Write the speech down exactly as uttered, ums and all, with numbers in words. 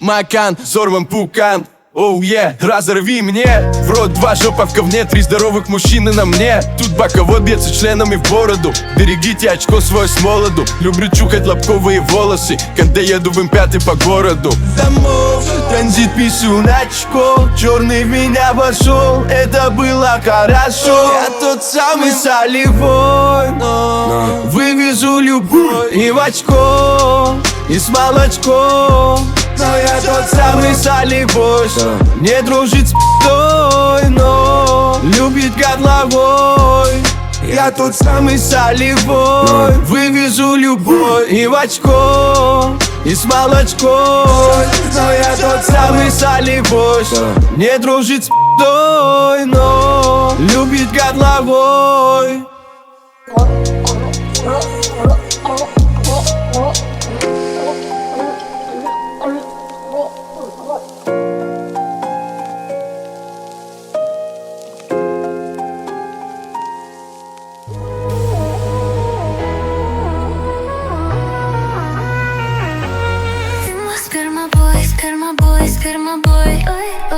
Макан, сорван пукан. Оу, oh, yeah, разорви мне в рот, два жопа в говне, три здоровых мужчины на мне. Тут боковой бьется членами в бороду. Берегите очко свое с молоду. Люблю чухать лобковые волосы, когда еду в эм пять по городу. Домов, транзит писюначко, черный в меня вошел, это было хорошо. Я тот самый солевой, но вывезу любовь и в очко, и с молочком. Но я тот самый солевой, что не дружит с п***ой, но любит горловой. Я тот самый солевой, вывезу любовь и в очко, и с молочком. Но я тот самый солевой, что не дружит с п***ой, но любит горловой. Sperma boy, sperma boy, sperma boy, ой, ой.